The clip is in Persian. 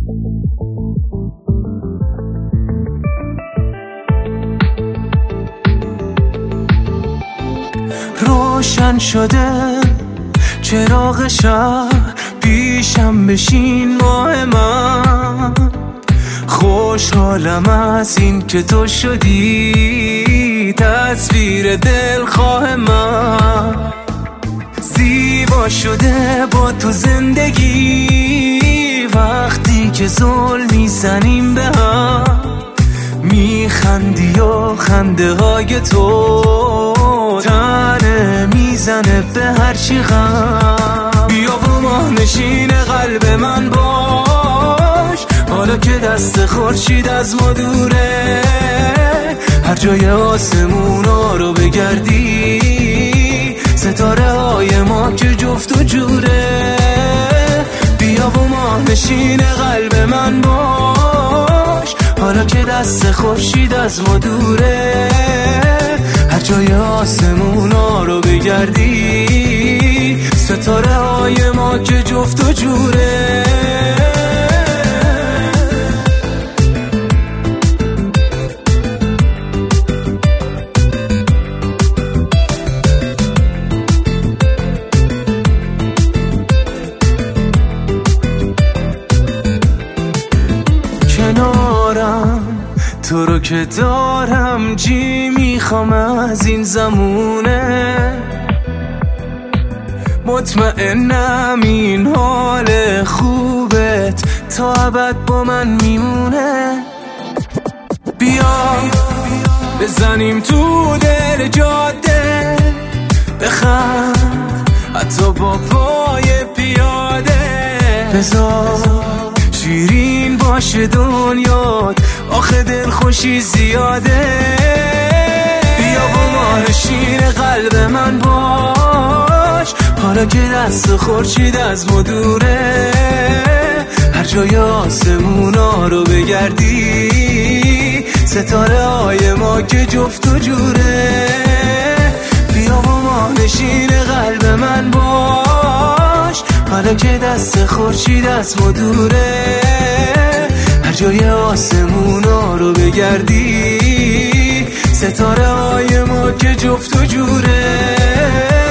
روشن شده چراغ شهر، پیشم بشین ماه من. خوشحالم از این که تو شدی تصویر دلخواه من. زیبا شده با تو زندگی، وقتی که زل میزنیم به هم. میخندی و خنده های تو تنه میزنه به هرچی غم. بیا و ماهنشین قلب من باش، حالا که دست خورشید از ما دوره. هر جای آسمونا رو بگردی، ستاره های ما که جفت و جوره. بیا و ماهنشین قلب من باش، حالا که دست خورشید از ما دوره. هر جای آسمونا رو بگردی، ستاره های ما که جفت و جوره. کنارم تو رو که دارم، جی میخوام از این زمونه. مطمئنم این حال خوبت تا ابد با من میمونه. بیا بزنیم تو دل جاده، بخند حتی با پای پیاده. بذار شیرین باشه دنیات، آخه دل خوشی زیاده. بیا و ماهنشین قلب من باش، حالا که دست خورشید از ما دوره. هر جای آسمونا رو بگردی، ستاره های ما که جفت و جوره. بیا و ماهنشین قلب من باش، حالا که دست خورشید از ما دوره. هر جای آسمونا رو بگردی، ستاره های ما که جفت و جوره.